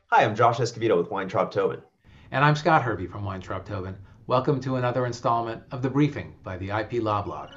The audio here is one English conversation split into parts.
Hi, I'm Josh Escovedo with Weintraub Tobin. And I'm Scott Hervey from Weintraub Tobin. Welcome to another installment of The Briefing by the IP Law Blog.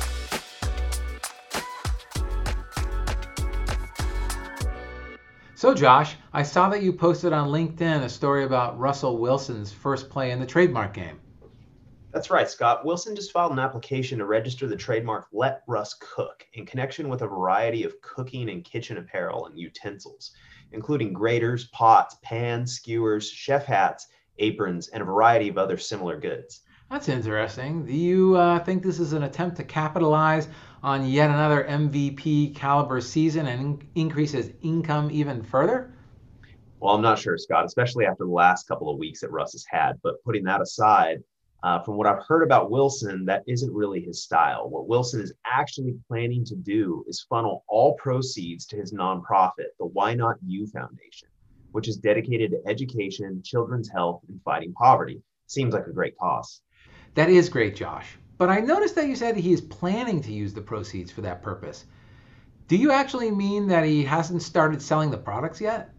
So, Josh, I saw that you posted on LinkedIn a story about Russell Wilson's first play in the trademark game. That's right, Scott. Wilson just filed an application to register the trademark Let Russ Cook in connection with a variety of cooking and kitchen apparel and utensils, including graters, pots, pans, skewers, chef hats, aprons, and a variety of other similar goods. That's interesting. Do you think this is an attempt to capitalize on yet another MVP caliber season and increase his income even further? Well, I'm not sure, Scott, especially after the last couple of weeks that Russ has had. But putting that aside, from what I've heard about Wilson, that isn't really his style. What Wilson is actually planning to do is funnel all proceeds to his nonprofit, the Why Not You Foundation, which is dedicated to education, children's health, and fighting poverty. Seems like a great cause. That is great, Josh. But I noticed that you said he is planning to use the proceeds for that purpose. Do you actually mean that he hasn't started selling the products yet?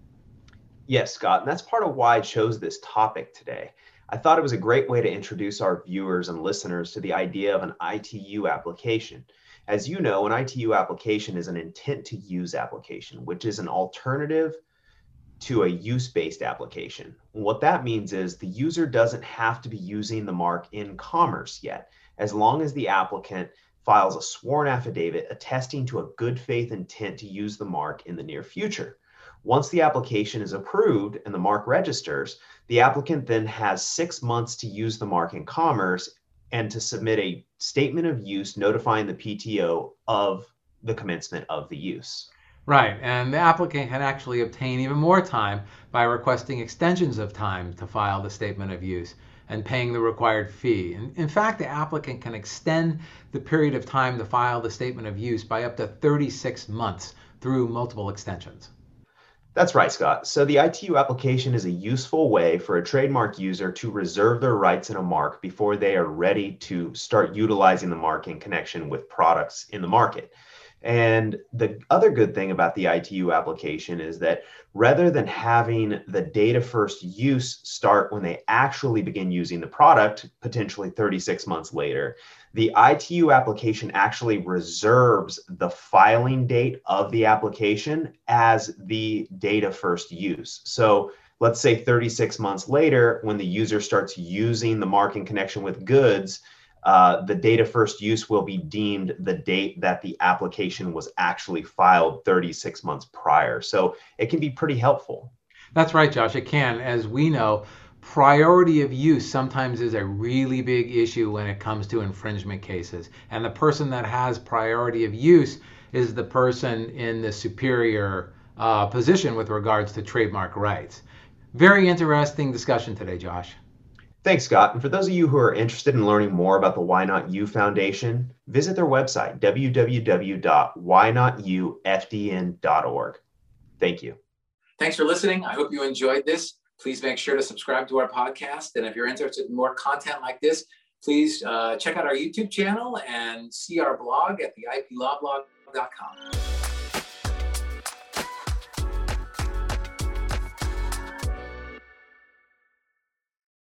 Yes, Scott, and that's part of why I chose this topic today. I thought it was a great way to introduce our viewers and listeners to the idea of an ITU application. As you know, an ITU application is an intent to use application, which is an alternative to a use-based application. What that means is the user doesn't have to be using the mark in commerce yet, as long as the applicant files a sworn affidavit attesting to a good faith intent to use the mark in the near future. Once the application is approved and the mark registers, the applicant then has 6 months to use the mark in commerce and to submit a statement of use notifying the PTO of the commencement of the use. Right, and the applicant can actually obtain even more time by requesting extensions of time to file the statement of use and paying the required fee. In fact, the applicant can extend the period of time to file the statement of use by up to 36 months through multiple extensions. That's right, Scott. So the ITU application is a useful way for a trademark user to reserve their rights in a mark before they are ready to start utilizing the mark in connection with products in the market. And the other good thing about the ITU application is that rather than having the data first use start when they actually begin using the product, potentially 36 months later, the ITU application actually reserves the filing date of the application as the data first use. So let's say 36 months later, when the user starts using the mark in connection with goods, the data first use will be deemed the date that the application was actually filed 36 months prior. So it can be pretty helpful. That's right, Josh. It can. As we know, priority of use sometimes is a really big issue when it comes to infringement cases. And the person that has priority of use is the person in the superior position with regards to trademark rights. Very interesting discussion today, Josh. Thanks, Scott. And for those of you who are interested in learning more about the Why Not You Foundation, visit their website, www.whynotufdn.org. Thank you. Thanks for listening. I hope you enjoyed this. Please make sure to subscribe to our podcast. And if you're interested in more content like this, please check out our YouTube channel and see our blog at theiplawblog.com.